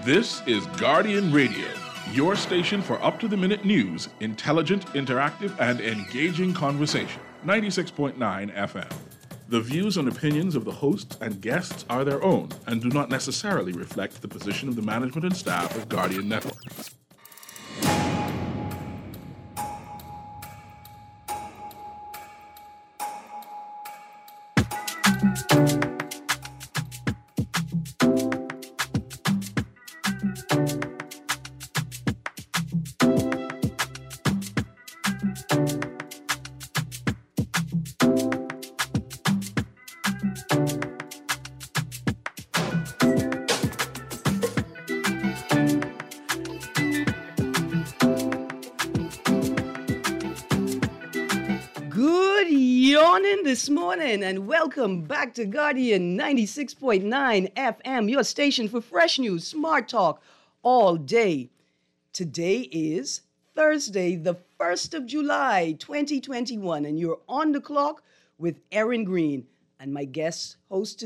This is Guardian Radio, your station for up-to-the-minute news, intelligent, interactive, and engaging conversation. 96.9 FM. The views and opinions of the hosts and guests are their own and do not necessarily reflect the position of the management and staff of Guardian Network. This morning and welcome back to Guardian 96.9 FM, your station for fresh news, smart talk all day. Today is Thursday, the 1st of July, 2021, and you're on the clock with Erin Green and my co-host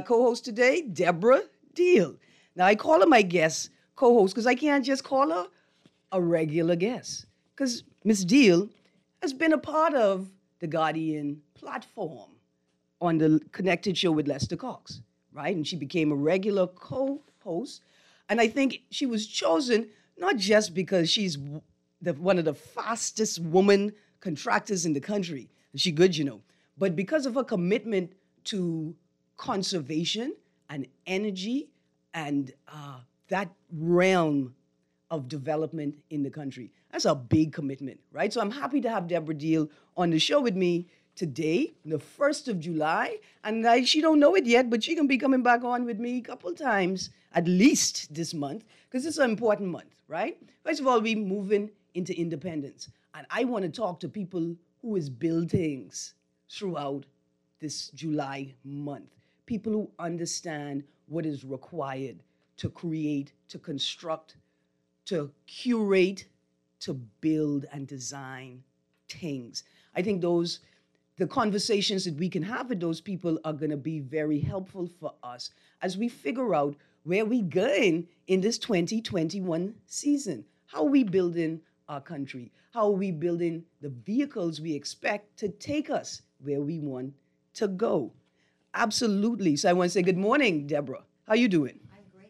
today, Deborah Deal. Now, I call her my guest co-host because I can't just call her a regular guest because Miss Deal has been a part of the Guardian platform on the Connected show with Lester Cox, right? And she became a regular co-host. And I think she was chosen not just because she's one of the fastest woman contractors in the country. She good, you know. But because of her commitment to conservation and energy and that realm of development in the country. That's a big commitment, right? So I'm happy to have Deborah Deal on the show with me today, the 1st of July. And she don't know it yet, but she can be coming back on with me a couple times, at least this month, because it's an important month, right? First of all, we're moving into independence. And I want to talk to people who is build things throughout this July month. People who understand what is required to create, to construct, to curate, to build and design things. I think the conversations that we can have with those people are going to be very helpful for us as we figure out where we're going in this 2021 season. How are we building our country? How are we building the vehicles we expect to take us where we want to go? Absolutely. So I want to say good morning, Deborah. How you doing?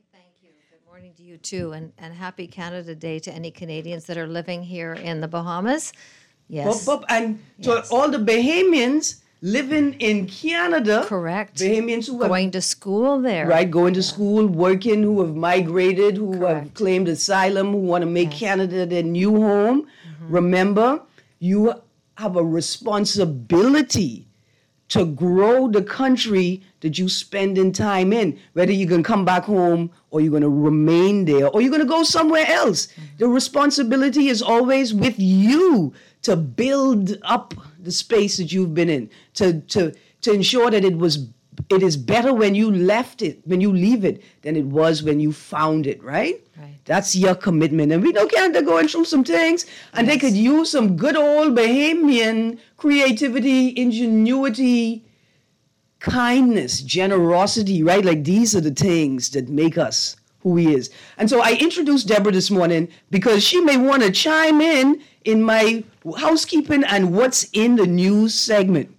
Morning to you too, and happy Canada Day to any Canadians that are living here in the Bahamas. Yes. And to all the Bahamians living in Canada. Correct. Bahamians who going to school there. Right, going to school, working, who have migrated, who have claimed asylum, who want to make Canada their new home. Mm-hmm. Remember, you have a responsibility to grow the country that you spending time in, whether you're going to come back home or you're going to remain there or you're going to go somewhere else. Mm-hmm. The responsibility is always with you to build up the space that you've been in, to ensure that it is better when you leave it than it was when you found it, right? Right. That's your commitment. And we know Canada going through some things, and they could use some good old Bahamian creativity, ingenuity, kindness, generosity, right? Like these are the things that make us who we is. And so I introduced Deborah this morning because she may want to chime in my housekeeping and what's in the news segment.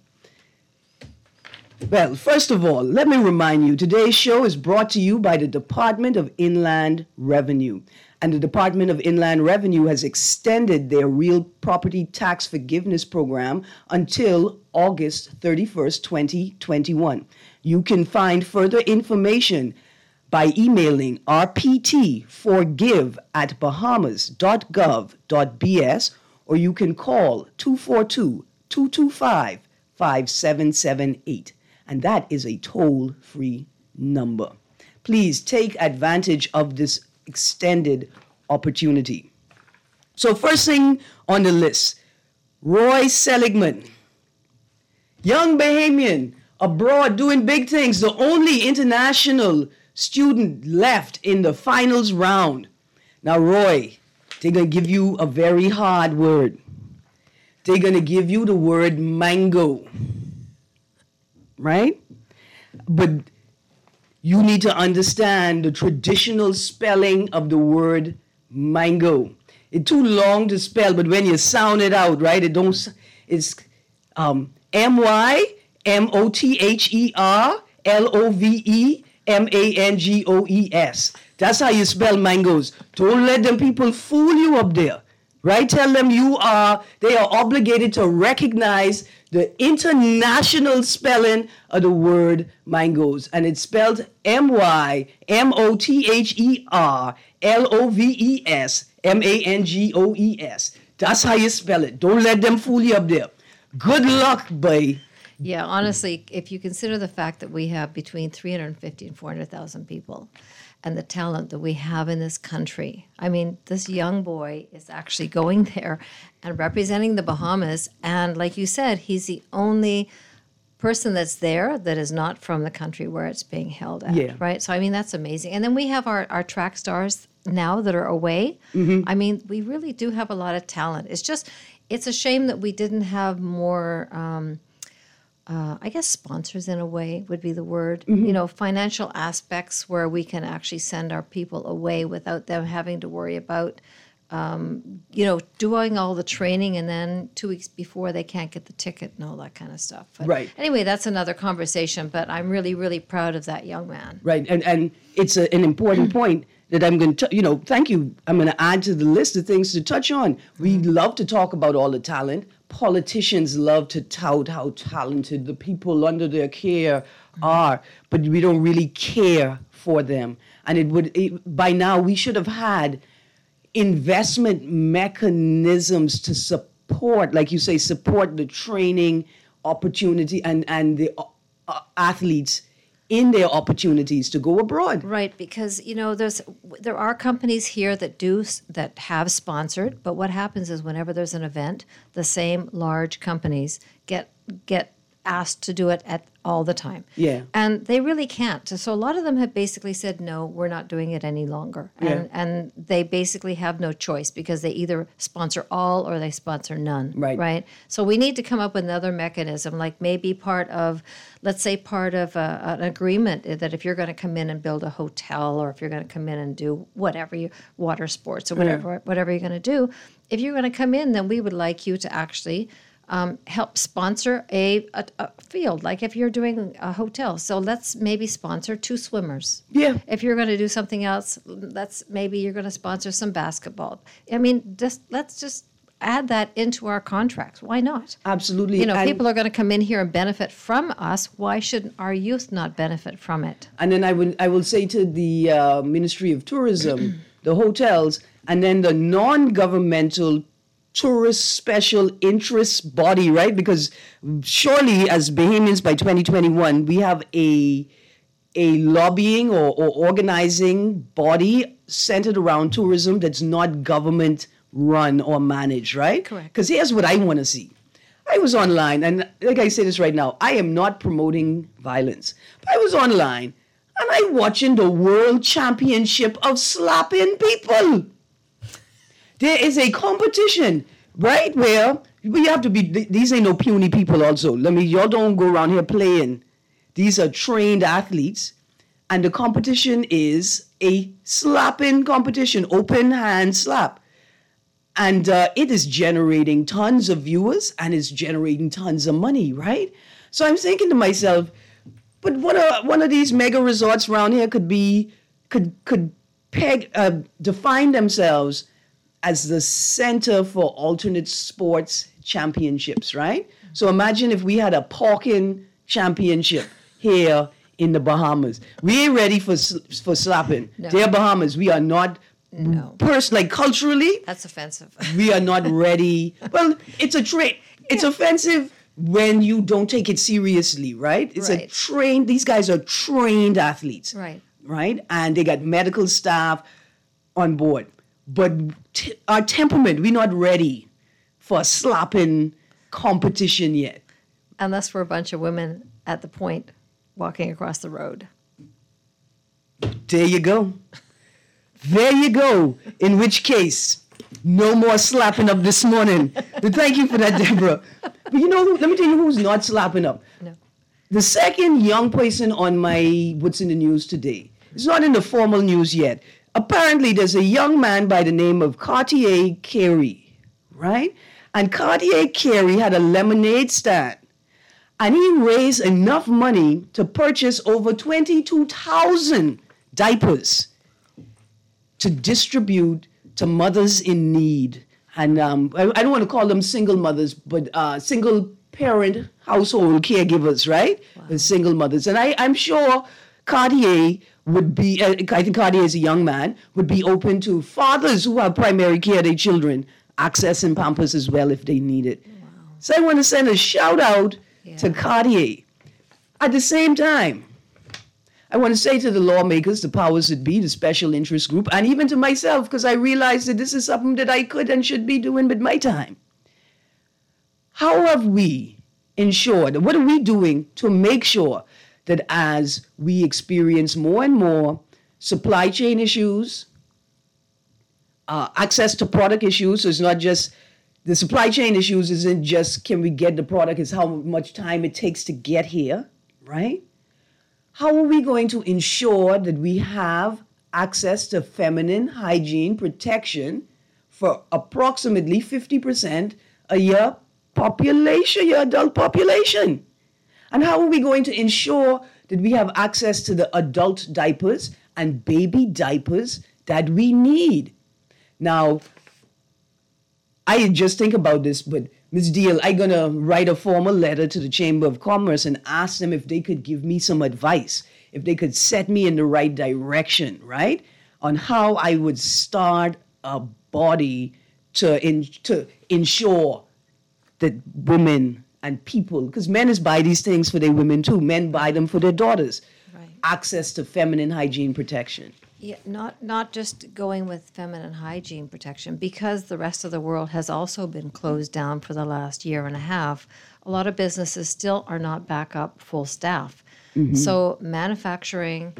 Well, first of all, let me remind you, today's show is brought to you by the Department of Inland Revenue. And the Department of Inland Revenue has extended their real property tax forgiveness program until August 31st, 2021. You can find further information by emailing rptforgive@bahamas.gov.bs, or you can call 242-225-5778. And that is a toll-free number. Please take advantage of this extended opportunity. So first thing on the list, Roy Seligman, young Bahamian, abroad doing big things, the only international student left in the finals round. Now, Roy, they're going to give you a very hard word. They're going to give you the word mango. Right? But you need to understand the traditional spelling of the word mango. It's too long to spell, but when you sound it out, right, it's MYMOTHERLOVEMANGOES. That's how you spell mangoes. Don't let them people fool you up there, right? Tell them they are obligated to recognize the international spelling of the word mangoes. And it's spelled MYMOTHERLOVESMANGOES. That's how you spell it. Don't let them fool you up there. Good luck, boy. Yeah, honestly, if you consider the fact that we have between 350 and 400,000 people and the talent that we have in this country, I mean, this young boy is actually going there and representing the Bahamas. And like you said, he's the only person that's there that is not from the country where it's being held at, Yeah. right? So, I mean, that's amazing. And then we have our track stars now that are away. Mm-hmm. I mean, we really do have a lot of talent. It's a shame that we didn't have more... I guess sponsors in a way would be the word, financial aspects where we can actually send our people away without them having to worry about, doing all the training and then 2 weeks before they can't get the ticket and all that kind of stuff. But right. Anyway, that's another conversation, but I'm really, really proud of that young man. Right. And it's an important point that I'm going to, thank you. I'm going to add to the list of things to touch on. We love to talk about all the talent. Politicians love to tout how talented the people under their care are, but we don't really care for them. And by now we should have had investment mechanisms to support, like you say, support the training opportunity and the athletes in their opportunities to go abroad. Right, because there are companies here that have sponsored, but what happens is whenever there's an event, the same large companies get asked to do it at all the time. Yeah. And they really can't. So a lot of them have basically said, no, we're not doing it any longer. And they basically have no choice because they either sponsor all or they sponsor none. Right. So we need to come up with another mechanism, like maybe part of an agreement that if you're going to come in and build a hotel or if you're going to come in and do whatever, water sports or whatever you're going to do, if you're going to come in, then we would like you to actually help sponsor a field, like if you're doing a hotel. So let's maybe sponsor 2 swimmers. Yeah. If you're going to do something else, maybe you're going to sponsor some basketball. I mean, let's just add that into our contracts. Why not? Absolutely. People are going to come in here and benefit from us. Why shouldn't our youth not benefit from it? And then I will say to the Ministry of Tourism, the hotels, and then the non-governmental tourist special interest body, right? Because surely as Bahamians by 2021, we have a lobbying or organizing body centered around tourism that's not government run or managed, right? Correct. Because here's what I want to see. I was online, and like I say this right now, I am not promoting violence. But I was online, and I'm watching the World Championship of slapping people. There is a competition, right, where we have to be, these ain't no puny people also. Y'all don't go around here playing. These are trained athletes. And the competition is a slapping competition, open hand slap. And it is generating tons of viewers and it's generating tons of money, right? So I'm thinking to myself, but one of these mega resorts around here could define themselves as the center for alternate sports championships, right? So imagine if we had a parking championship here in the Bahamas. We ain't ready for slapping. No. They're Bahamas. We are not. No. Culturally, that's offensive. We are not ready. Well, it's a trait. It's offensive when you don't take it seriously, right? It's right. These guys are trained athletes. Right. Right? And they got medical staff on board. But our temperament, we're not ready for a slapping competition yet. Unless we're a bunch of women at the point walking across the road. There you go. There you go. In which case, no more slapping up this morning. But thank you for that, Deborah. But let me tell you who's not slapping up. No. The second young person on my what's in the news today, it's not in the formal news yet. Apparently, there's a young man by the name of Cartier Carey, right? And Cartier Carey had a lemonade stand. And he raised enough money to purchase over 22,000 diapers to distribute to mothers in need. And I don't want to call them single mothers, but single parent household caregivers, right? Wow. Single mothers. And I'm sure Cartier would be, I think Cartier is a young man, would be open to fathers who have primary care of their children, accessing Pampers as well if they need it. Wow. So I want to send a shout out to Cartier. At the same time, I want to say to the lawmakers, the powers that be, the special interest group, and even to myself, because I realize that this is something that I could and should be doing with my time. How have we ensured, what are we doing to make sure that as we experience more and more supply chain issues, access to product issues, so it's not just, the supply chain issues isn't just can we get the product, it's how much time it takes to get here, right? How are we going to ensure that we have access to feminine hygiene protection for approximately 50% of your population, your adult population? And how are we going to ensure that we have access to the adult diapers and baby diapers that we need? Now, I just think about this, but Ms. Deal, I'm going to write a formal letter to the Chamber of Commerce and ask them if they could give me some advice, if they could set me in the right direction, right, on how I would start a body to ensure that women and people, because men is buy these things for their women too, men buy them for their daughters, right. Access to feminine hygiene protection. Yeah, not just going with feminine hygiene protection, because the rest of the world has also been closed down for the last year and a half. A lot of businesses still are not back up full staff. Mm-hmm. So manufacturing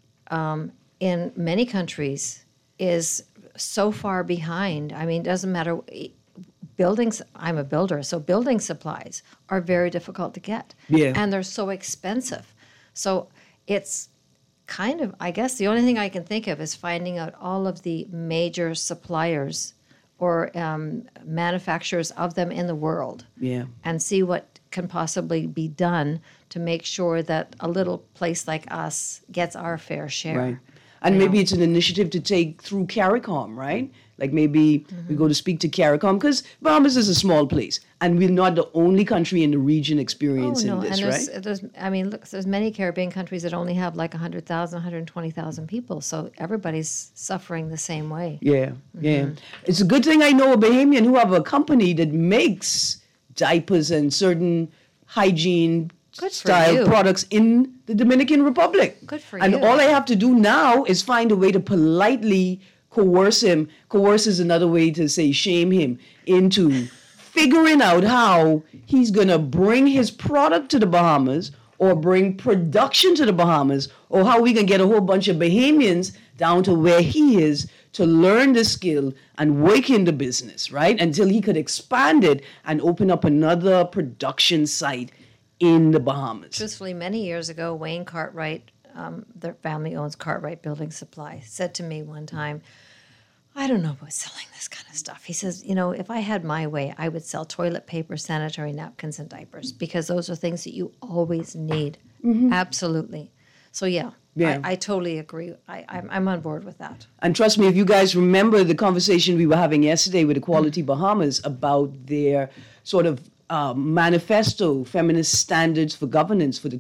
in many countries is so far behind. I mean, it doesn't matter. Buildings, I'm a builder, so building supplies are very difficult to get. Yeah. And they're so expensive. So it's kind of, I guess the only thing I can think of is finding out all of the major suppliers or manufacturers of them in the world, and see what can possibly be done to make sure that a little place like us gets our fair share. Right. And maybe it's an initiative to take through CARICOM, right? Like maybe we go to speak to CARICOM, because Bahamas is a small place, and we're not the only country in the region experiencing this, and right? There's many Caribbean countries that only have like 100,000, 120,000 people, so everybody's suffering the same way. Yeah. It's a good thing I know a Bahamian who have a company that makes diapers and certain hygiene style products in the Dominican Republic. Good for and you. And all I have to do now is find a way to politely coerce him. Coerce is another way to say shame him into figuring out how he's going to bring his product to the Bahamas or bring production to the Bahamas, or how we can get a whole bunch of Bahamians down to where he is to learn the skill and work in the business, right? Until he could expand it and open up another production site in the Bahamas. Truthfully, many years ago, Wayne Cartwright, their family owns Cartwright Building Supply, said to me one time, I don't know about selling this kind of stuff. He says, if I had my way, I would sell toilet paper, sanitary napkins, and diapers, because those are things that you always need. Mm-hmm. Absolutely. So, yeah. I totally agree. I'm on board with that. And trust me, if you guys remember the conversation we were having yesterday with Equality Bahamas about their sort of manifesto, feminist standards for governance for the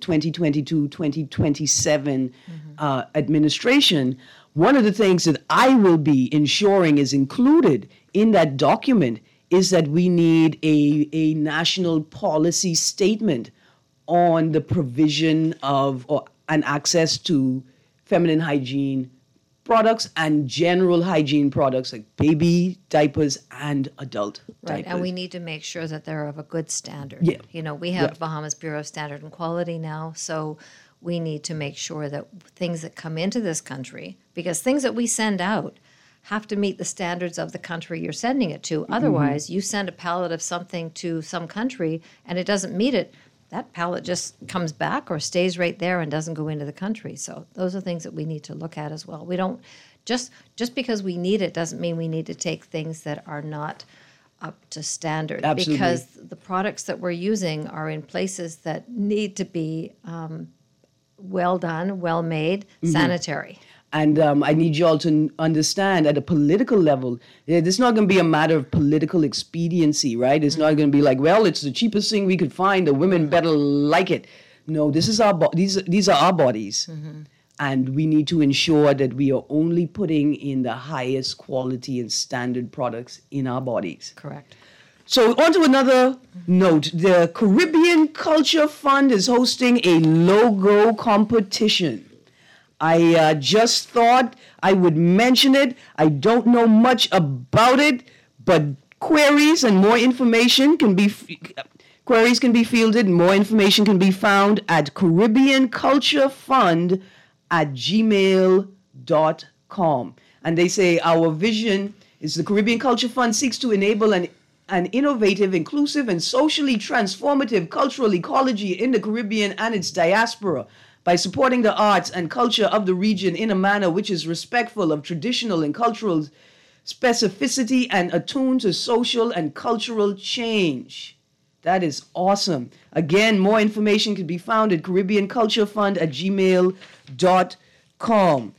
2022-2027 administration, one of the things that I will be ensuring is included in that document is that we need a national policy statement on the provision of and access to feminine hygiene products and general hygiene products like baby diapers and adult diapers. And we need to make sure that they're of a good standard. Yeah. We have Bahamas Bureau of Standard and Quality now, so we need to make sure that things that come into this country, because things that we send out have to meet the standards of the country you're sending it to. Otherwise, you send a pallet of something to some country and it doesn't meet it, that pallet just comes back or stays right there and doesn't go into the country. So those are things that we need to look at as well. We don't just because we need it doesn't mean we need to take things that are not up to standard. Absolutely. Because the products that we're using are in places that need to be well done, well made, sanitary. And I need you all to understand at a political level, this is not going to be a matter of political expediency, right? It's not going to be like, well, it's the cheapest thing we could find. The women better like it. No, this is these are our bodies. And we need to ensure that we are only putting in the highest quality and standard products in our bodies. Correct. So on to another note. The Caribbean Culture Fund is hosting a logo competition. I just thought I would mention it. I don't know much about it, but queries and more information can be fielded. More information can be found at caribbeanculturefund@gmail.com. And they say our vision is the Caribbean Culture Fund seeks to enable an innovative, inclusive, and socially transformative cultural ecology in the Caribbean and its diaspora by supporting the arts and culture of the region in a manner which is respectful of traditional and cultural specificity and attuned to social and cultural change. That is awesome. Again, more information can be found at caribbeanculturefund@gmail.com.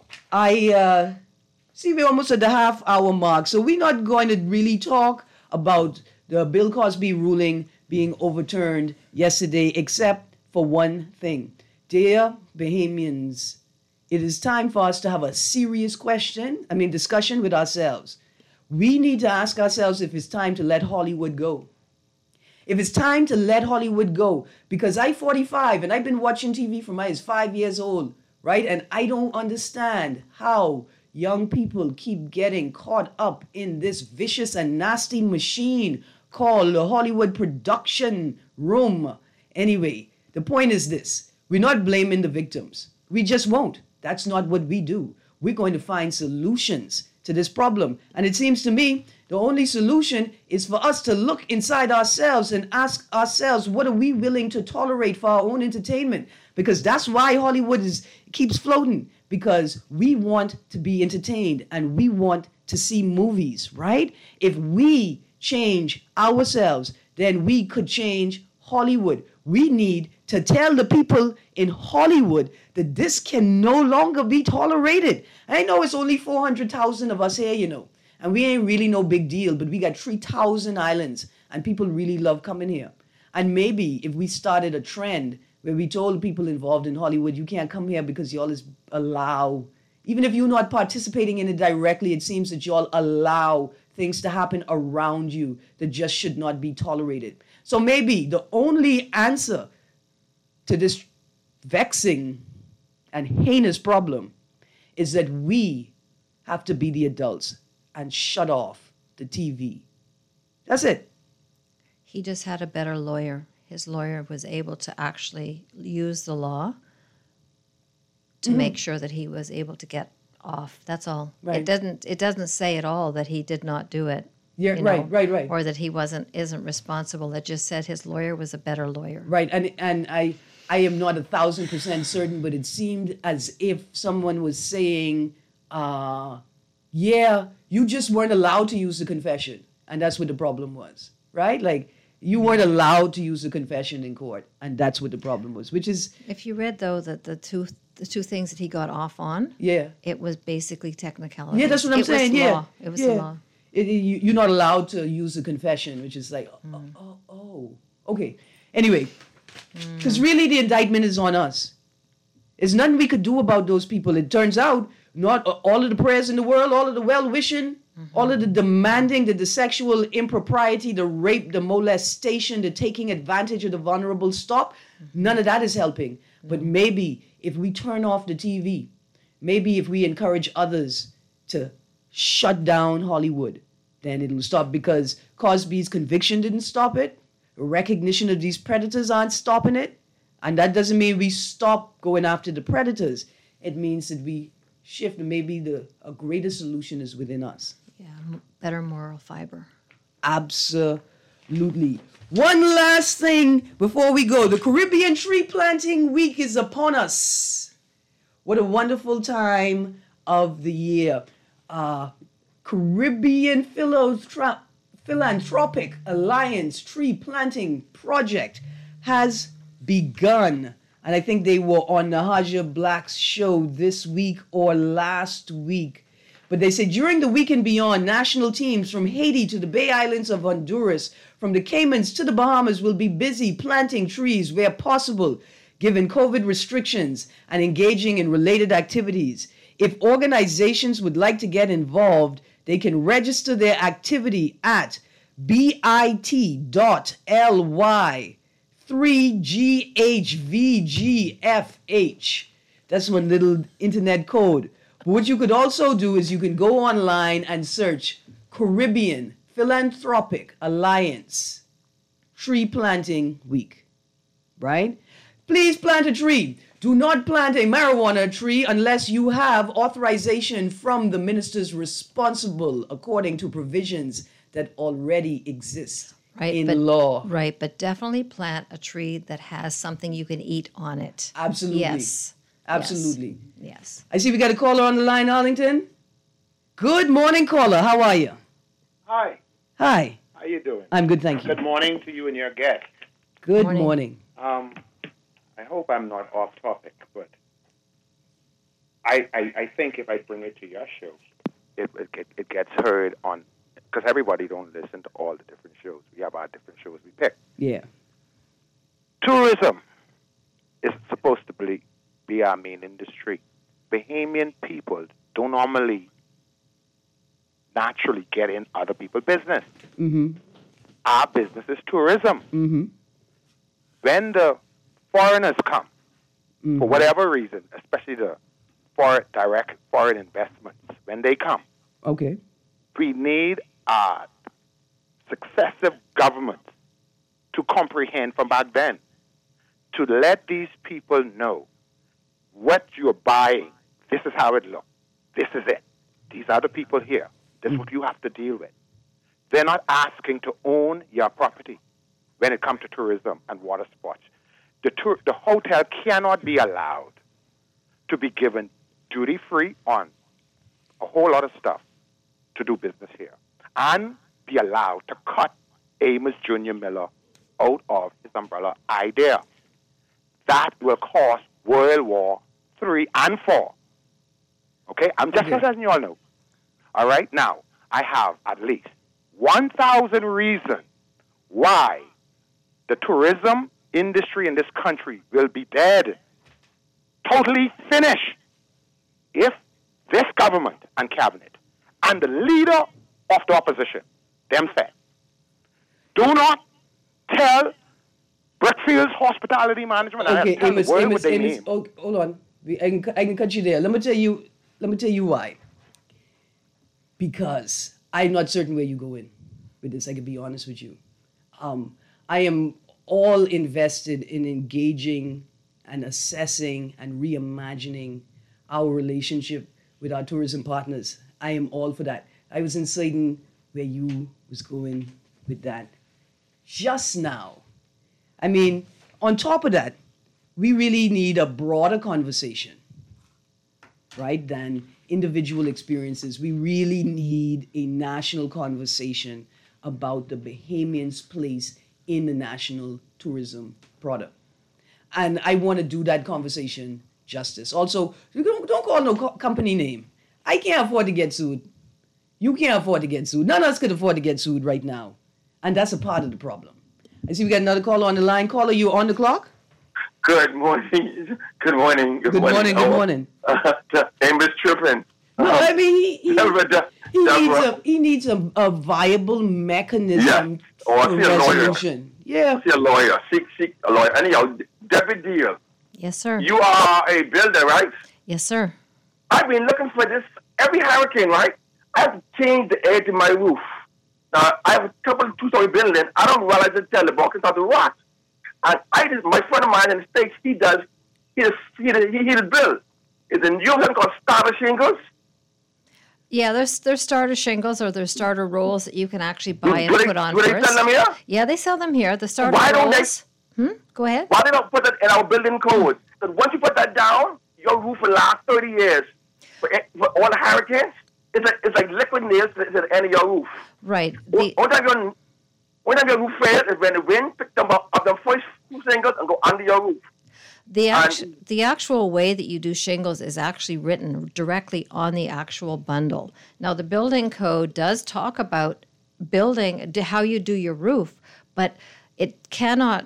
I see we're almost at the half-hour mark, so we're not going to really talk about the Bill Cosby ruling being overturned yesterday, except for one thing. Dear Bahamians, it is time for us to have a serious discussion with ourselves. We need to ask ourselves if it's time to let Hollywood go. If it's time to let Hollywood go, because I'm 45 and I've been watching TV from I was 5 years old, right? And I don't understand how young people keep getting caught up in this vicious and nasty machine called the Hollywood production room. Anyway, the point is this. We're not blaming the victims. We just won't. That's not what we do. We're going to find solutions to this problem. And it seems to me the only solution is for us to look inside ourselves and ask ourselves, what are we willing to tolerate for our own entertainment? Because that's why Hollywood keeps floating, because we want to be entertained and we want to see movies, right? If we change ourselves, then we could change Hollywood. We need to tell the people in Hollywood that this can no longer be tolerated. I know it's only 400,000 of us here, and we ain't really no big deal, but we got 3,000 islands, and people really love coming here. And maybe if we started a trend where we told people involved in Hollywood, you can't come here because y'all is allow, even if you're not participating in it directly, it seems that y'all allow things to happen around you that just should not be tolerated. So maybe the only answer to this vexing and heinous problem is that we have to be the adults and shut off the TV. That's it. He just had a better lawyer. His lawyer was able to actually use the law to make sure that he was able to get off. That's all. Right. It doesn't say at all that he did not do it. Yeah, right. Or that he isn't responsible. It just said his lawyer was a better lawyer. Right, and I am not 1,000% certain, but it seemed as if someone was saying, yeah, you just weren't allowed to use the confession. And that's what the problem was, right? Like, you weren't allowed to use the confession in court. And that's what the problem was, which is... If you read, though, that the two things that he got off on, it was basically technicality. Yeah, that's what I'm saying, yeah. It was the law. You're not allowed to use the confession, which is like, okay. Anyway, because really the indictment is on us. There's nothing we could do about those people. It turns out not all of the prayers in the world, all of the well-wishing, all of the demanding, the sexual impropriety, the rape, the molestation, the taking advantage of the vulnerable stop, none of that is helping. But maybe if we turn off the TV, maybe if we encourage others to shut down Hollywood, then it'll stop, because Cosby's conviction didn't stop it. Recognition of these predators aren't stopping it. And that doesn't mean we stop going after the predators. It means that we shift, and maybe a greater solution is within us. Yeah, better moral fiber. Absolutely. Absolutely. One last thing before we go. The Caribbean Tree Planting Week is upon us. What a wonderful time of the year. Caribbean Philanthropic Alliance Tree Planting Project has begun. And I think they were on Nahaja Black's show this week or last week. But they say during the week and beyond, national teams from Haiti to the Bay Islands of Honduras, from the Caymans to the Bahamas will be busy planting trees where possible, given COVID restrictions, and engaging in related activities. If organizations would like to get involved, they can register their activity at bit.ly/3GHVGFH. That's one little internet code. But what you could also do is you can go online and search Caribbean Philanthropic Alliance Tree Planting Week, right? Please plant a tree. Do not plant a marijuana tree unless you have authorization from the ministers responsible according to provisions that already exist in law. Right, but definitely plant a tree that has something you can eat on it. Absolutely. Yes. Absolutely. Yes. I see we got a caller on the line, Arlington. Good morning, caller. How are you? Hi. Hi. How you doing? I'm good, thank you. Good morning to you and your guest. Good morning. I hope I'm not off topic, but I think if I bring it to your show, it gets heard on, because everybody don't listen to all the different shows. We have our different shows we pick. Yeah. Tourism is supposed to be our main industry. Bahamian people don't normally naturally get in other people's business. Mm-hmm. Our business is tourism. Mm-hmm. When the foreigners come, for whatever reason, especially the direct foreign investments, when they come, Okay. we need our successive governments to comprehend from back then, to let these people know what you're buying. This is how it looks. This is it. These are the people here. This is what you have to deal with. They're not asking to own your property when it comes to tourism and water sports. The hotel cannot be allowed to be given duty-free on a whole lot of stuff to do business here, and be allowed to cut Amos Jr. Miller out of his umbrella idea. That will cause World War III and IV. Okay? I'm just letting you all know. All right? Now, I have at least 1,000 reasons why the tourism industry in this country will be dead, totally finished, if this government and cabinet and the leader of the opposition, them said, do not tell Brookfield's hospitality management Okay, and Amos, tell the world what they mean. oh, hold on. I can cut you there. Let me tell you why. Because I'm not certain where you're going with this. I can be honest with you. I am all invested in engaging and assessing and reimagining our relationship with our tourism partners. I am all for that. I was inciting where you was going with that just now. I mean, on top of that, we really need a broader conversation, right, than individual experiences. We really need a national conversation about the Bahamians' place in the national tourism product. And I want to do that conversation justice. Also, don't call no company name. I can't afford to get sued. You can't afford to get sued. None of us could afford to get sued right now. And that's a part of the problem. I see we got another caller on the line. Caller, you on the clock? Good morning. Good morning. Good morning. Amos tripping. No, I mean, he needs a viable mechanism for resolution. Yeah. See a lawyer. Seek a lawyer. Anyhow, Deputy Deal. Yes, sir. You are a builder, right? Yes, sir. I've been looking for this every hurricane, right? I have to change the air to my roof. Now, I have a couple of two-story building. I don't realize until the buckets are the rot. And my friend of mine in the States, he build. It's a new thing called starter shingles. Yeah, there's starter shingles or there's starter rolls that you can actually buy and put on do first. they sell them here? Yeah, they sell them here. The starter Why don't rolls. Go ahead. Why they don't put it in our building code? Because once you put that down, your roof will last 30 years. For all the hurricanes, it's like liquid nails to the end of your roof. Right. Only time your roof fails is when the wind picks them up the first two shingles and go under your roof. The actual way that you do shingles is actually written directly on the actual bundle. Now, the building code does talk about building, how you do your roof, but it cannot.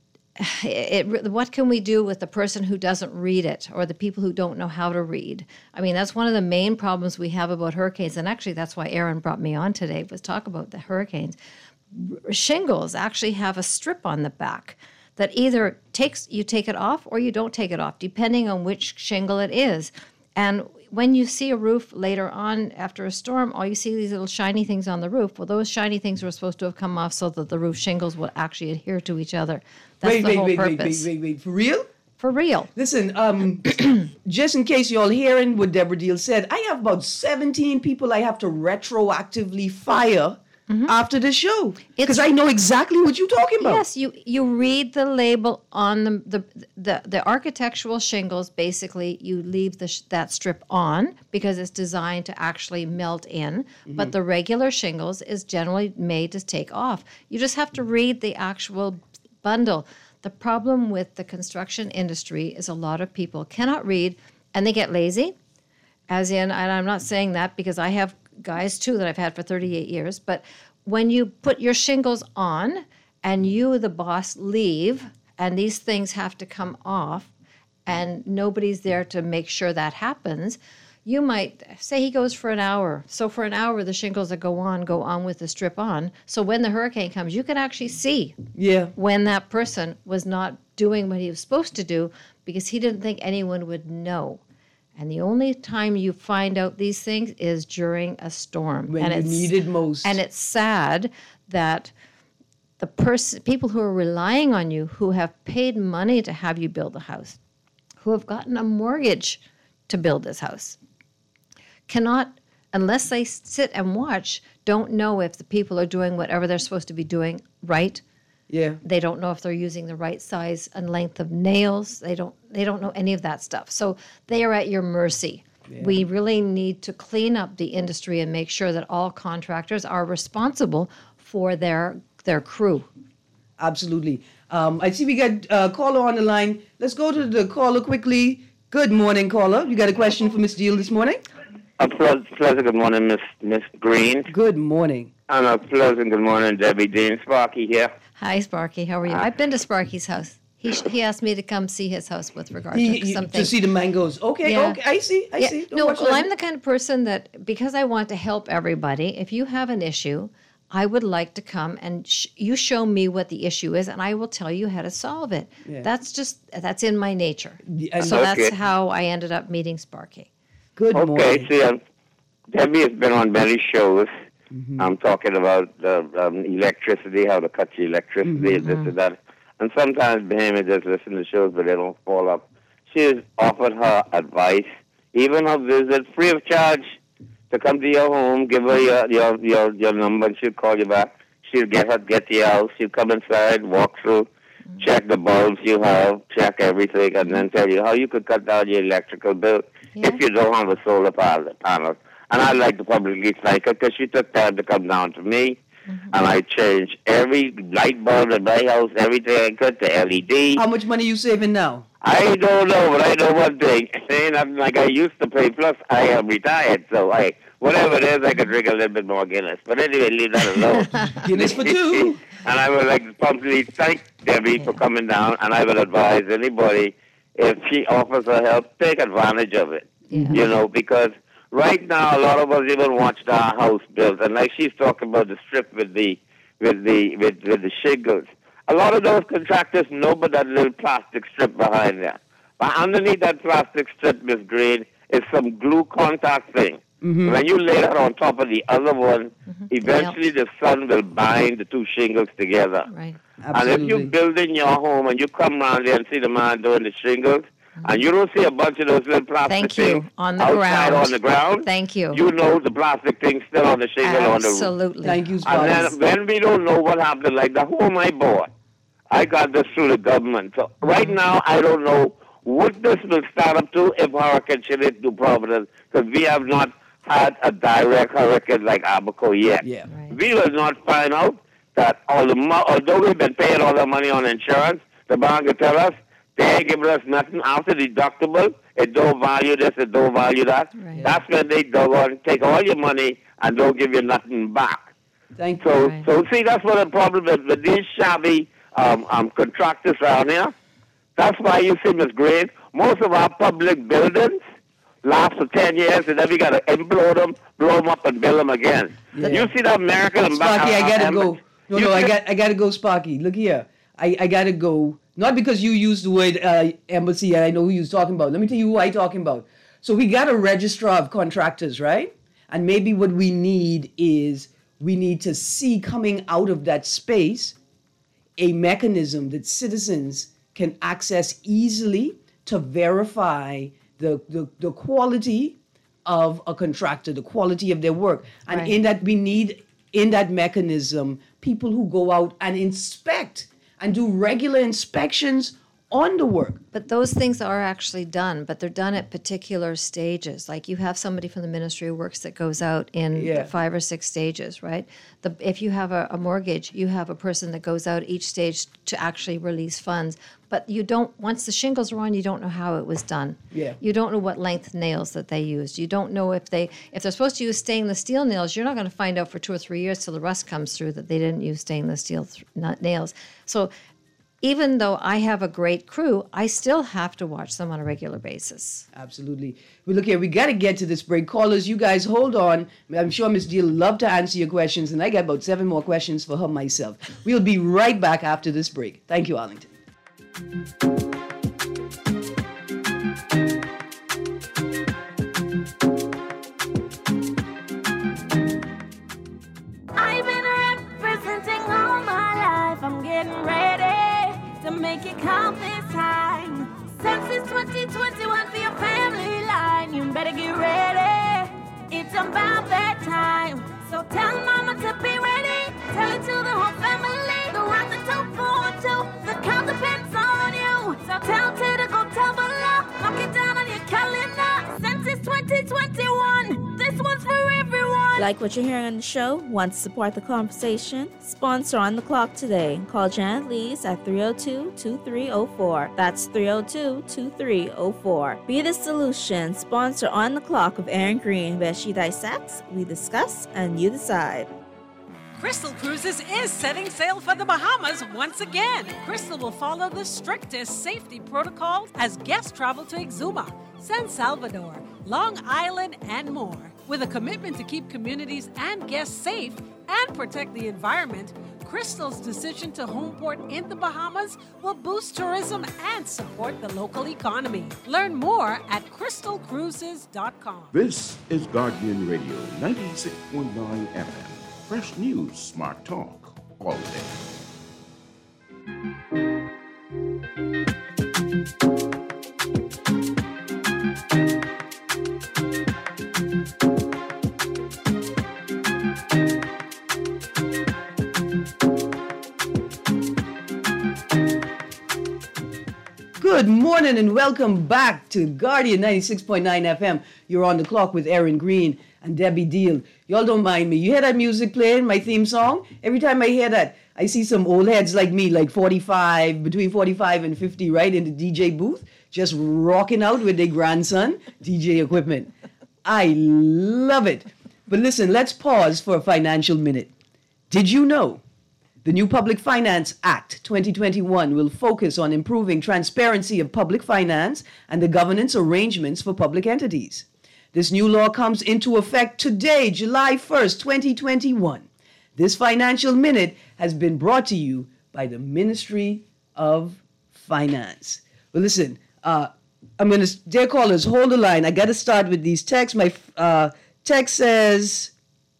What can we do with the person who doesn't read it or the people who don't know how to read? I mean, that's one of the main problems we have about hurricanes, and actually that's why Aaron brought me on today, was talk about the hurricanes. Shingles actually have a strip on the back that either you take it off or you don't take it off, depending on which shingle it is. And when you see a roof later on after a storm, all you see these little shiny things on the roof. Well, those shiny things were supposed to have come off so that the roof shingles would actually adhere to each other. That's the whole purpose. Wait. For real? For real. Listen, just in case you're all hearing what Deborah Deal said, I have about 17 people I have to retroactively fire after the show because I know exactly what you're talking about. Yes, you read the label on the architectural shingles. Basically, you leave that strip on because it's designed to actually melt in. But the regular shingles is generally made to take off. You just have to read the actual bundle. The problem with the construction industry is a lot of people cannot read and they get lazy. As in, and I'm not saying that because I have guys too that I've had for 38 years, but when you put your shingles on and you, the boss, leave and these things have to come off and nobody's there to make sure that happens, you might say he goes for an hour. So for an hour, the shingles that go on with the strip on. So when the hurricane comes, you can actually see when that person was not doing what he was supposed to do because he didn't think anyone would know. And the only time you find out these things is during a storm. When you need it most. And it's sad that the people who are relying on you, who have paid money to have you build a house, who have gotten a mortgage to build this house, cannot, unless they sit and watch, don't know if the people are doing whatever they're supposed to be doing right. Yeah. They don't know if they're using the right size and length of nails. They don't know any of that stuff. So they are at your mercy. Yeah. We really need to clean up the industry and make sure that all contractors are responsible for their crew. Absolutely. I see we got a caller on the line. Let's go to the caller quickly. Good morning, caller. You got a question for Ms. Deal this morning? A pleasant good morning, Miss Green. Good morning. And a pleasant good morning, Debbie Dean. Sparky here. Hi, Sparky. How are you? I've been to Sparky's house. He asked me to come see his house with regard to something. To see the mangoes. Okay, Yeah. okay. I see. No, well, I'm the kind of person that, because I want to help everybody, if you have an issue, I would like to come and you show me what the issue is, and I will tell you how to solve it. Yeah. That's in my nature. So that's how I ended up meeting Sparky. Good morning. Okay, see, Debbie has been on many shows. I'm talking about electricity, how to cut your electricity, this and that. And sometimes Bahama just listen to shows, but they don't follow up. She has offered her advice, even a visit free of charge, to come to your home, give her your number, and she'll call you back. She'll get to your house. She'll come inside, walk through, check the bulbs you have, check everything, and then tell you how you could cut down your electrical bill if you don't have a solar panel. And I'd like to publicly thank her because she took time to come down to me. And I changed every light bulb in my house, everything I could to LED. How much money are you saving now? I don't know, but I know one thing. Saying I'm like I used to pay, plus I am retired, so whatever it is, I could drink a little bit more Guinness. But anyway, leave that alone. Guinness for two. And I would like to publicly thank Debbie for coming down, and I would advise anybody, if she offers her help, take advantage of it. Yeah. Because right now, a lot of us even watched our house built, and like she's talking about the strip with the shingles. A lot of those contractors know about that little plastic strip behind there. But underneath that plastic strip, Miss Green, is some glue contact thing. When you lay that on top of the other one, eventually the sun will bind the two shingles together. Right. Absolutely. And if you build in your home and you come around there and see the man doing the shingles, and you don't see a bunch of those little plastic Thank you. things On the outside ground. on the ground, Thank you. You know the plastic things still on the shingle on the roof. Absolutely. Thank you, And Sparky. then when we don't know what happened, like the home I bought, I got this through the government. So right now, I don't know what this will start up to if Hurricane Shelley do Providence, because we have not had a direct hurricane like Abaco yet. Yeah. Right. We will not find out that although we've been paying all the money on insurance, the bank will tell us they ain't giving us nothing after deductible. It don't value this, it don't value that. Right. That's when they take all your money and don't give you nothing back. Thank you. So, Right. so see, that's what the problem is with these shabby contractors around here. That's why you see, Ms. Green, most of our public buildings last for 10 years, and then we got to implode them, blow them up, and build them again. Yeah. You see the American... Sparky, I gotta go. No, I gotta go, Sparky. Look here. I gotta go. Not because you used the word embassy, and I know who you're talking about. Let me tell you who I'm talking about. So we got a registrar of contractors, right? And maybe what we need is we need to see coming out of that space a mechanism that citizens can access easily to verify the quality of a contractor, the quality of their work. And Right. in that, we need, in that mechanism, people who go out and inspect and do regular inspections on the work. But those things are actually done, but they're done at particular stages. Like you have somebody from the Ministry of Works that goes out in Yeah. the 5 or 6 stages, right? If you have a mortgage, you have a person that goes out each stage to actually release funds. But you don't, once the shingles are on, you don't know how it was done. Yeah. You don't know what length nails that they used. You don't know if they're supposed to use stainless steel nails, you're not going to find out for 2 or 3 years till the rust comes through that they didn't use stainless steel nails. So even though I have a great crew, I still have to watch them on a regular basis. Absolutely. Well, look here, we got to get to this break. Callers, you guys hold on. I'm sure Ms. Deal will love to answer your questions, and I got about 7 more questions for her myself. We'll be right back after this break. Thank you, Arlington. I've been representing all my life. I'm getting ready to make it count this time. Census 2021 for your family line. You better get ready. It's about that time. So tell mama to be ready. Tell it to the whole family. The rock the 242. The count depends on you. So tell Ted to go tell below. Mark it down on your calendar. Census 2021. This one's for everyone. Like what you're hearing on the show? Want to support the conversation? Sponsor On the Clock today. Call Janet Lees at 302-2304. That's 302-2304. Be the solution. Sponsor On the Clock with Erin Green, where she dissects, we discuss, and you decide. Crystal Cruises is setting sail for the Bahamas once again. Crystal will follow the strictest safety protocols as guests travel to Exuma, San Salvador, Long Island, and more. With a commitment to keep communities and guests safe and protect the environment, Crystal's decision to homeport in the Bahamas will boost tourism and support the local economy. Learn more at crystalcruises.com. This is Guardian Radio 96.9 FM. Fresh news, smart talk, all day. Good morning and welcome back to Guardian 96.9 FM. You're on the clock with Erin Green and Debbie Deal. Y'all don't mind me. You hear that music playing, my theme song? Every time I hear that, I see some old heads like me, like 45, between 45 and 50, right, in the DJ booth, just rocking out with their grandson, DJ equipment. I love it. But listen, let's pause for a financial minute. Did you know the new Public Finance Act 2021 will focus on improving transparency of public finance and the governance arrangements for public entities? This new law comes into effect today, July 1st, 2021. This financial minute has been brought to you by the Ministry of Finance. Well, listen, dear callers, hold the line. I got to start with these texts. My text says,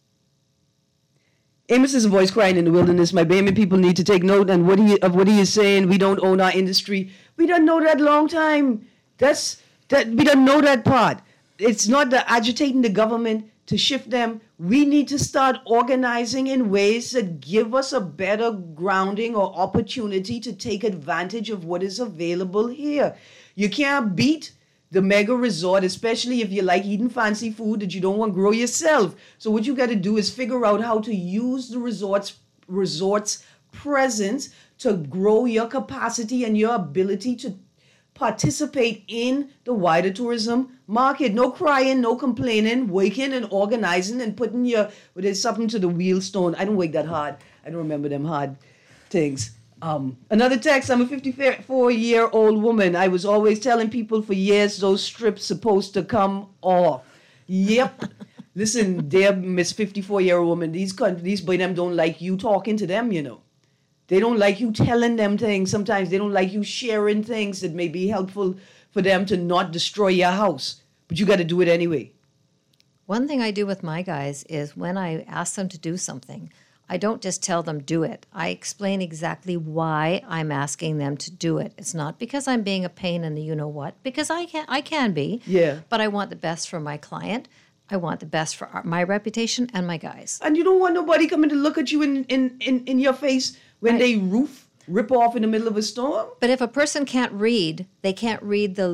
Amos is a voice crying in the wilderness. My Bahamian people need to take note of what he is saying. We don't own our industry. We done know that long time. We don't know that part. It's not the agitating the government to shift them. We need to start organizing in ways that give us a better grounding or opportunity to take advantage of what is available here. You can't beat the mega resort, especially if you like eating fancy food that you don't want to grow yourself. So what you got to do is figure out how to use the resort's presence to grow your capacity and your ability to participate in the wider tourism market. No crying, no complaining, waking and organizing and putting there's something to the wheelstone. I don't wake that hard. I don't remember them hard things. Another text, I'm a 54-year-old woman. I was always telling people for years those strips supposed to come off. Yep. Listen, dear Miss 54-year-old woman, these boy them don't like you talking to them, you know. They don't like you telling them things. Sometimes they don't like you sharing things that may be helpful for them to not destroy your house. But you got to do it anyway. One thing I do with my guys is when I ask them to do something, I don't just tell them do it. I explain exactly why I'm asking them to do it. It's not because I'm being a pain in the you-know-what, because I can be. Yeah. But I want the best for my client. I want the best for my reputation and my guys. And you don't want nobody coming to look at you in your face when they rip off in the middle of a storm. But if a person can't read, they can't read the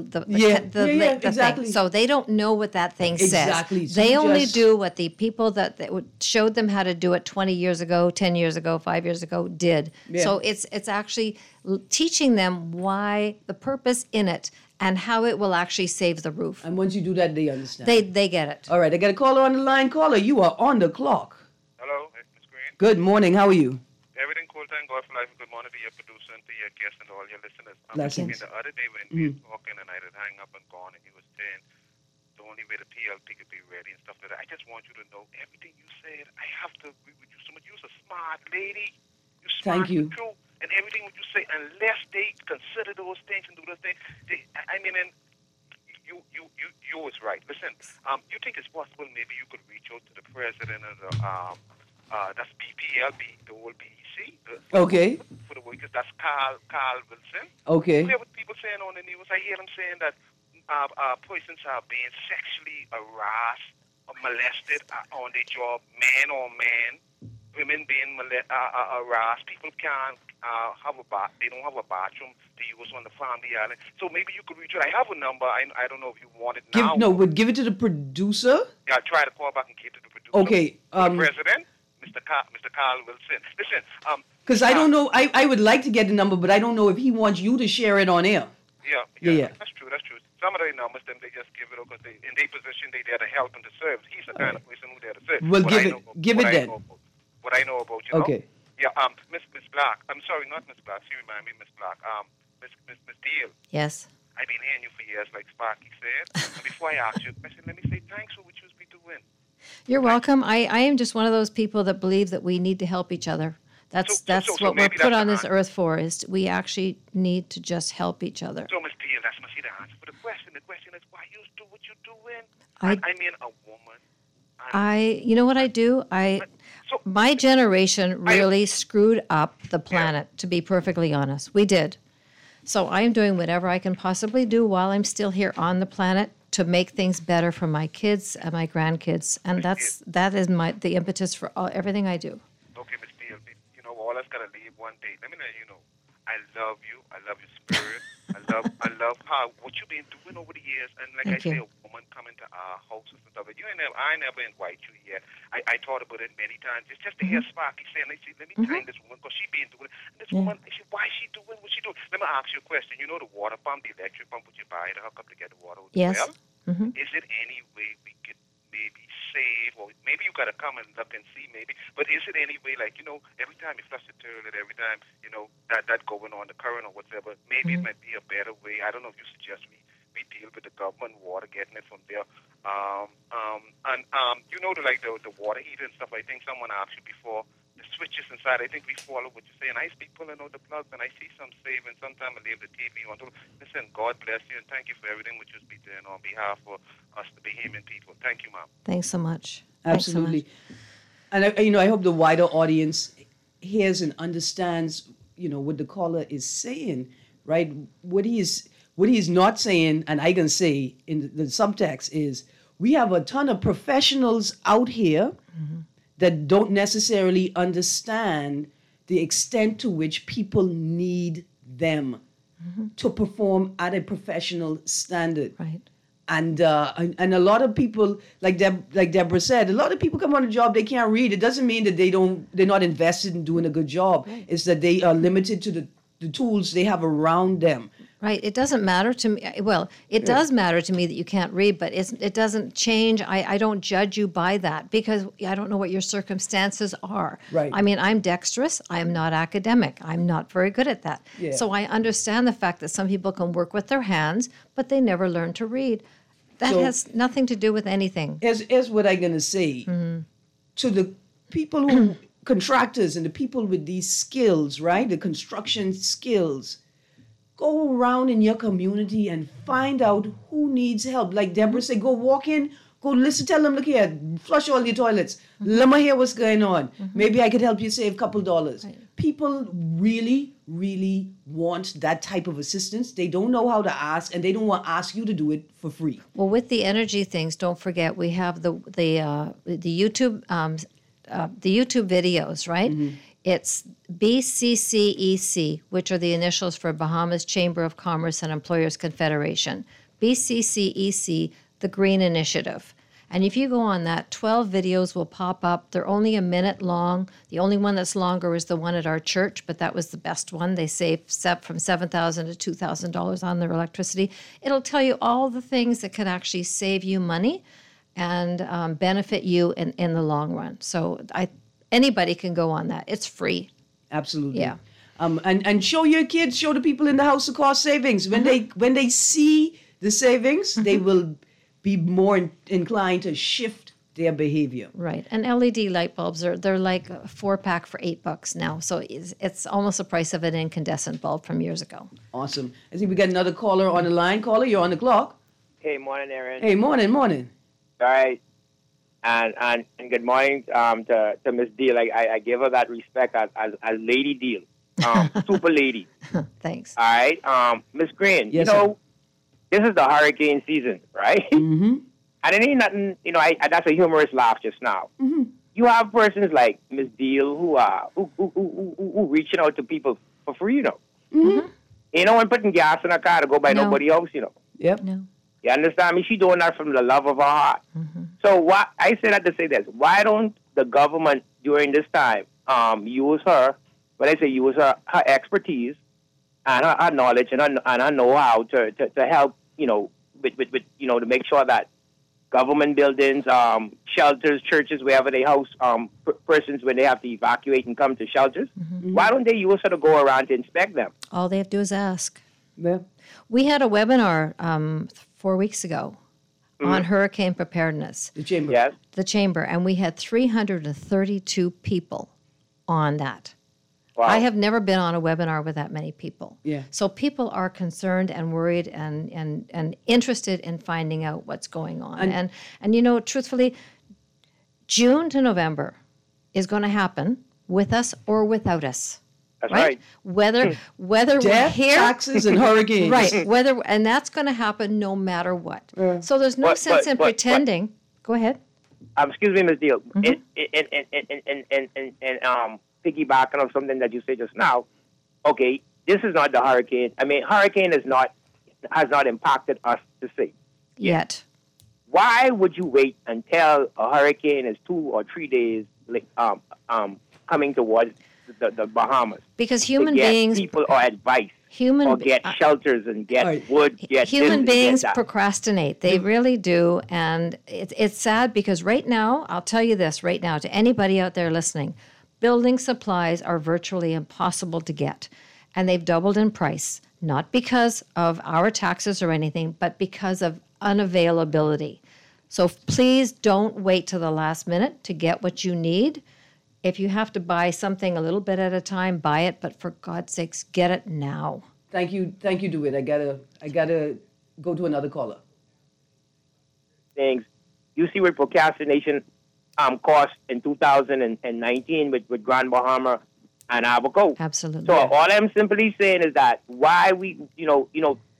exactly. thing. So they don't know what that thing says. Exactly. So they only do what the people that showed them how to do it 20 years ago, 10 years ago, 5 years ago did. Yeah. So it's actually teaching them why the purpose in it and how it will actually save the roof. And once you do that, they understand. They get it. All right, I got a caller on the line. Caller, you are on the clock. Hello, Ms. Green. Good morning. How are you? Everything cool, thank God for life. Good morning to your producer and to your guests and to all your listeners. Blessings. The other day when we were talking and I had hang up and gone and he was saying the only way the PLP could be ready and stuff like that. I just want you to know everything you said. I have to agree with you so much. You're a smart lady. You're smart. Thank you. True. And everything what you say, unless they consider those things and do those things, you was right. Listen, you think it's possible maybe you could reach out to the president of the that's PPLB, the old BEC. Okay. For the workers, that's Carl Wilson. Okay. You hear what people saying on the news? I hear them saying that persons are being sexually harassed or molested on their job, man on man. Women being harassed. People can't they don't have a bathroom to use on the family island. So maybe you could reach out. I have a number. I don't know if you want it now. Give it to the producer. Yeah, try to call back and give it to the producer. Okay. The president, Mr. Carl Wilson. Listen. Because I don't know. I would like to get the number, but I don't know if he wants you to share it on air. Yeah. That's true. Some of the numbers, them they just give it because in their position they there to help and to serve. He's the kind of person who there to serve. Well, give it then. What I know about you. Okay. Know? Yeah. Miss Black. I'm sorry, not Miss Black. She remind me, Miss Black. Miss Deal. Yes. I've been hearing you for years, like Sparky said. And before I ask you a question, let me say thanks for what you've been doing. You're welcome. I am just one of those people that believe that we need to help each other. That's what we're put on this earth for, is we actually need to just help each other. So, Miss Deal, that's must be the answer for the question. The question is why you do what you're doing. I mean, a woman. You know what I do? My generation really screwed up the planet, to be perfectly honest. We did. So I am doing whatever I can possibly do while I'm still here on the planet to make things better for my kids and my grandkids. And that is the impetus for everything I do. Okay, Miss Deal, you know, all us got to leave one day. Let me let you know, I love you. I love your spirit. I love how what you've been doing over the years. And like I say, a woman coming to our houses and stuff. I never invite you here. I thought about it many times. It's just to hear Sparky saying, let me thank this woman because she been doing it. And this woman, I said, why is she doing what she doing? Let me ask you a question. You know the water pump, the electric pump, which you buy to hook up to get the water? Yes. Well, is it any way we could maybe save, or maybe you got to come and look and see maybe, but is it any way, like, you know, every time you flush the toilet, every time, you know, that going on the current or whatever, maybe it might be a better way. I don't know if you suggest we deal with the government water, getting it from there. You know, the water heater and stuff, I think someone asked you before, the switches inside, I think we follow what you're saying. I speak pulling out the plugs and I see some saving. Sometimes I leave the TV on. Listen, God bless you and thank you for everything which you've been doing on behalf of us, the Bahamian people. Thank you, Mom. Thanks so much. Absolutely. And I hope the wider audience hears and understands, what the caller is saying, right? What what he's not saying, and I can say in the subtext is, we have a ton of professionals out here that don't necessarily understand the extent to which people need them to perform at a professional standard. Right. And a lot of people, like Deborah said, a lot of people come on a job, they can't read. It doesn't mean that they're not invested in doing a good job. Right. It's that they are limited to the tools they have around them. Right. It doesn't matter to me. Well, it does matter to me that you can't read, but it doesn't change. I don't judge you by that because I don't know what your circumstances are. Right. I mean, I'm dexterous. I'm not academic. I'm not very good at that. Yeah. So I understand the fact that some people can work with their hands, but they never learn to read. That has nothing to do with anything. Here's what I'm going to say. To the people who, contractors and the people with these skills, right? The construction skills. Go around in your community and find out who needs help. Like Deborah said, go walk in, go listen, tell them, look here, flush all your toilets. Let me hear what's going on. Maybe I could help you save a couple dollars. Right. People really, really want that type of assistance. They don't know how to ask, and they don't want to ask you to do it for free. Well, with the energy things, don't forget we have the YouTube videos, right? It's BCCEC, which are the initials for Bahamas Chamber of Commerce and Employers Confederation. BCCEC, the Green Initiative. And if you go on that, 12 videos will pop up. They're only a minute long. The only one that's longer is the one at our church, but that was the best one. They saved from $7,000 to $2,000 on their electricity. It'll tell you all the things that can actually save you money and benefit you in the long run. So anybody can go on that. It's free. Absolutely. Yeah. And show your kids, show the people in the house the cost savings. When they see the savings, they will be more inclined to shift their behavior. Right. And LED light bulbs they're like a 4-pack for $8 now. So it's almost the price of an incandescent bulb from years ago. Awesome. I think we got another caller on the line. Caller, you're on the clock. Hey, morning, Aaron. Hey, morning. All right. And good morning to Miss Deal. I give her that respect as Lady Deal. Super lady. Thanks. All right. Miss Green, yes, sir. This is the hurricane season, right? And it ain't nothing, that's a humorous laugh just now. You have persons like Miss Deal who reaching out to people for free, and putting gas in a car to go by nobody else, Yep. No. You understand me? She's doing that from the love of her heart. So I say that to say this. Why don't the government during this time use her, when I say use her expertise and her knowledge and her know-how to help, with to make sure that government buildings, shelters, churches, wherever they house persons when they have to evacuate and come to shelters, why don't they use her to go around to inspect them? All they have to do is ask. Yeah. We had a webinar 4 weeks ago on hurricane preparedness. The Chamber. Yes. The Chamber, and we had 332 people on that. Wow. I have never been on a webinar with that many people. Yeah. So people are concerned and worried and interested in finding out what's going on. And truthfully, June to November is going to happen with us or without us. That's right. Whether we're Death, here, taxes, and hurricanes. right? And that's going to happen no matter what. So there's no sense in pretending. Go ahead. Excuse me, Ms. Deal. Piggybacking on something that you said just now. Okay, this is not the hurricane. I mean, hurricane has not impacted us to see Yet. Why would you wait until a hurricane is 2 or 3 days coming towards the Bahamas? Because human beings, people or advice, or get shelters and get wood. Get human this, beings get that. procrastinate. They really do, and it's sad because right now, I'll tell you this right now to anybody out there listening, building supplies are virtually impossible to get, and they've doubled in price. Not because of our taxes or anything, but because of unavailability. So please don't wait till the last minute to get what you need. If you have to buy something a little bit at a time, buy it, but for God's sakes, get it now. Thank you, DeWitt. I gotta go to another caller. Things you see what procrastination cost in 2019 with Grand Bahama and Abaco. Absolutely. So all I'm simply saying is that why we,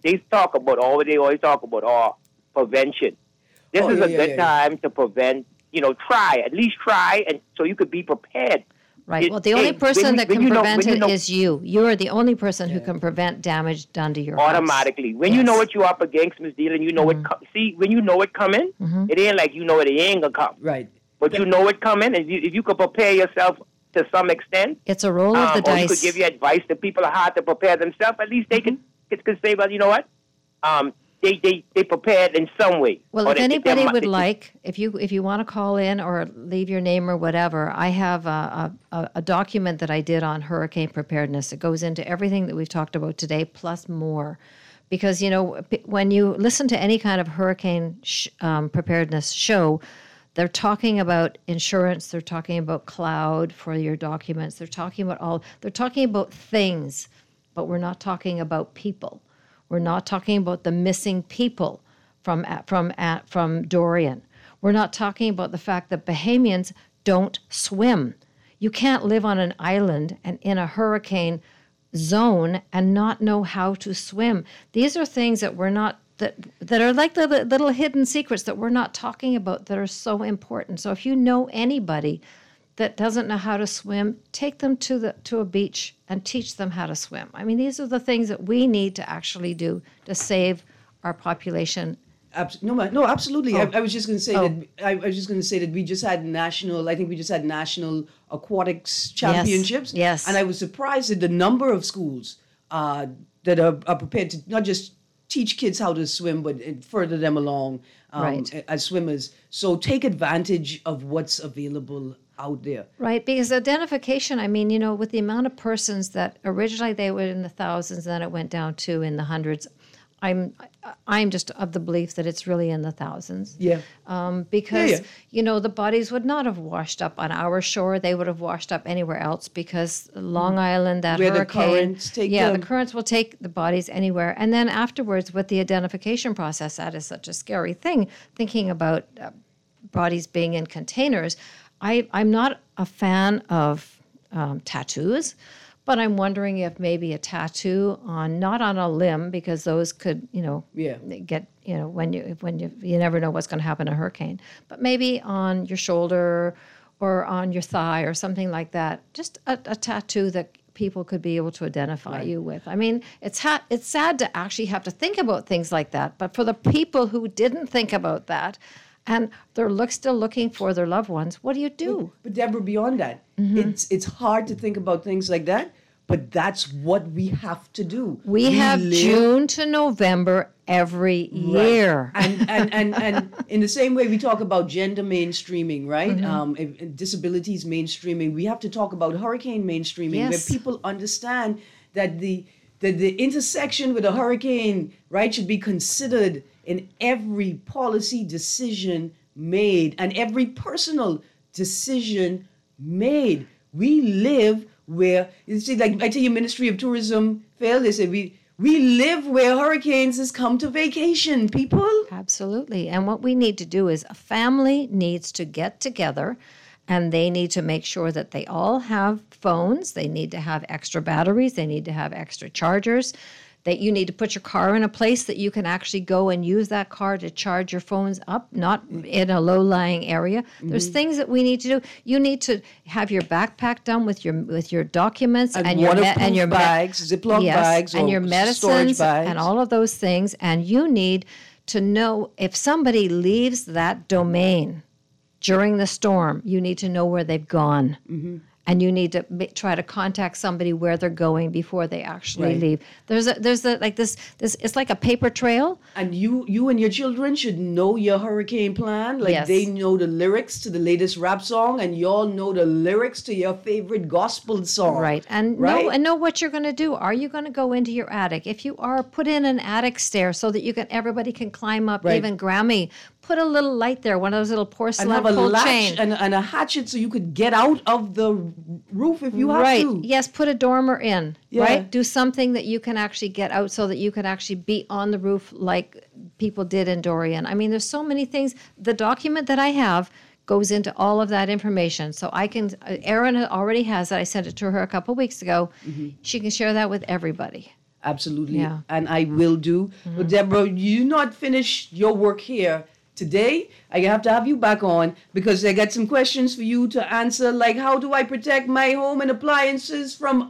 they always talk about prevention. This is a good time to prevent. At least try, and so you could be prepared. Right. Well, the only person that can prevent it is you. You are the only person who can prevent damage done to your automatically. house. When you know what you're up against, Ms. Deal, and you know it. When you know it coming, it ain't like it ain't gonna come. Right. But you know it coming, and if you could prepare yourself to some extent, it's a roll of the dice. Or you could give you advice to people are hard to prepare themselves. At least they could say, well, you know what? They prepared in some way. Well, if anybody would like, if you want to call in or leave your name or whatever, I have a document that I did on hurricane preparedness. It goes into everything that we've talked about today, plus more. Because, when you listen to any kind of hurricane preparedness show, they're talking about insurance, they're talking about cloud for your documents, they're talking about things, but we're not talking about people. We're not talking about the missing people from Dorian. We're not talking about the fact that Bahamians don't swim. You can't live on an island and in a hurricane zone and not know how to swim. These are things that we're not that are like the little hidden secrets that we're not talking about that are so important. So if you know anybody that doesn't know how to swim, take them to a beach and teach them how to swim. I mean, these are the things that we need to actually do to save our population. No, absolutely. Oh. I was just going to say that we just had national aquatics championships. Yes. And I was surprised at the number of schools that are prepared to not just teach kids how to swim, but further them along as swimmers. So take advantage of what's available out there. Right, because identification, I mean, with the amount of persons that originally they were in the thousands, then it went down to in the hundreds. I'm just of the belief that it's really in the thousands. Yeah. Because, the bodies would not have washed up on our shore. They would have washed up anywhere else because Long Island, that where hurricane. The currents take them. The currents will take the bodies anywhere. And then afterwards, with the identification process, that is such a scary thing, thinking about bodies being in containers. I'm not a fan of tattoos. But I'm wondering if maybe a tattoo not on a limb, because those could, get, when you never know what's going to happen in a hurricane, but maybe on your shoulder or on your thigh or something like that, just a tattoo that people could be able to identify you with. I mean, it's sad to actually have to think about things like that, but for the people who didn't think about that, and they're still looking for their loved ones, what do you do? But Deborah, beyond that, it's hard to think about things like that, but that's what we have to do. We have June to November every year. And in the same way we talk about gender mainstreaming, right? Disabilities mainstreaming, we have to talk about hurricane mainstreaming, where people understand that the intersection with a hurricane, right, should be considered in every policy decision made and every personal decision made. We live where, you see, like I tell you, Ministry of Tourism, Phil, they say we live where hurricanes has come to vacation, people. Absolutely. And what we need to do is a family needs to get together and they need to make sure that they all have phones. They need to have extra batteries. They need to have extra chargers. That you need to put your car in a place that you can actually go and use that car to charge your phones up, not in a low-lying area. There's things that we need to do. You need to have your backpack done with your documents and your bags, Ziploc bags, and your medicines bags. And all of those things. And you need to know if somebody leaves that domain during the storm, you need to know where they've gone. And you need to try to contact somebody where they're going before they actually leave. There's it's like a paper trail. And you and your children should know your hurricane plan. They know the lyrics to the latest rap song, and you all know the lyrics to your favorite gospel song. Right. And know what you're going to do. Are you going to go into your attic? If you are, put in an attic stair so that everybody can climb up. Even Grammy, put a little light there, one of those little porcelain and have a pull latch chain. And a hatchet so you could get out of the roof if you have to. Right. Yes, put a dormer in. Yeah. Right. Do something that you can actually get out so that you can actually be on the roof like people did in Dorian. I mean, there's so many things. The document that I have goes into all of that information. So Erin already has it. I sent it to her a couple weeks ago. She can share that with everybody. Absolutely. Yeah. And I will do. But Deborah, you not finish your work here today. I have to have you back on because I got some questions for you to answer, like how do I protect my home and appliances from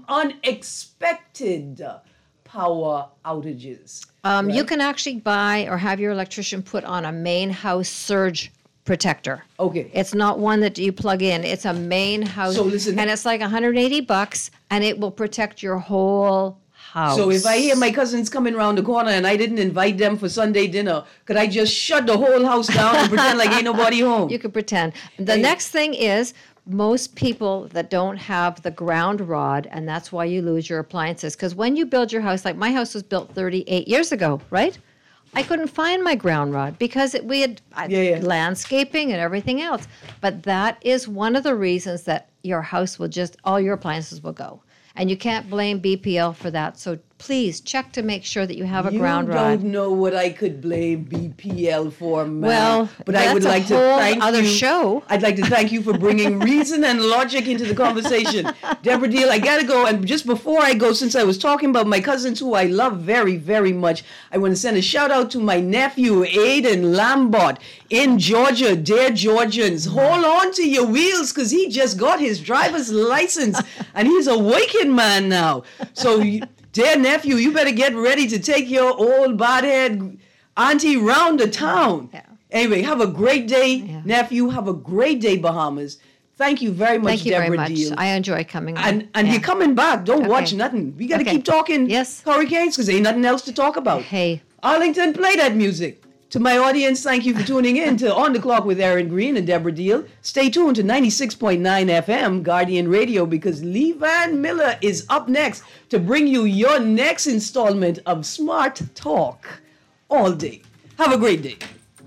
unexpected power outages? You can actually buy or have your electrician put on a main house surge protector. Okay. It's not one that you plug in. It's a main house. So listen. And it's like $180 and it will protect your whole house. So if I hear my cousins coming around the corner and I didn't invite them for Sunday dinner, could I just shut the whole house down and pretend like ain't nobody home? You could pretend. The next thing is most people that don't have the ground rod, and that's why you lose your appliances. Because when you build your house, like my house was built 38 years ago, right? I couldn't find my ground rod because we had landscaping and everything else. But that is one of the reasons that your house will all your appliances will go. And you can't blame BPL for that. So please check to make sure that you have a ground rod. You don't know what I could blame BPL for, man. Well, but I would like to thank other you. show. I'd like to thank you for bringing reason and logic into the conversation. Deborah Deal, I got to go. And just before I go, since I was talking about my cousins who I love very, very much, I want to send a shout out to my nephew, Aiden Lambert in Georgia. Dear Georgians, hold on to your wheels because he just got his driver's license and he's a working man now. So, dear nephew, you better get ready to take your old bald-head auntie round the town. Yeah. Anyway, have a great day, nephew. Have a great day, Bahamas. Thank you very much, Deborah Deal. I enjoy coming on. And you're coming back. Don't watch nothing. We got to keep talking hurricanes because ain't nothing else to talk about. Hey. Arlington, play that music. To my audience, thank you for tuning in to On the Clock with Aaron Green and Deborah Deal. Stay tuned to 96.9 FM, Guardian Radio, because Lee Van Miller is up next to bring you your next installment of Smart Talk all day. Have a great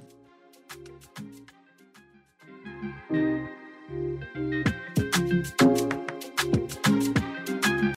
day.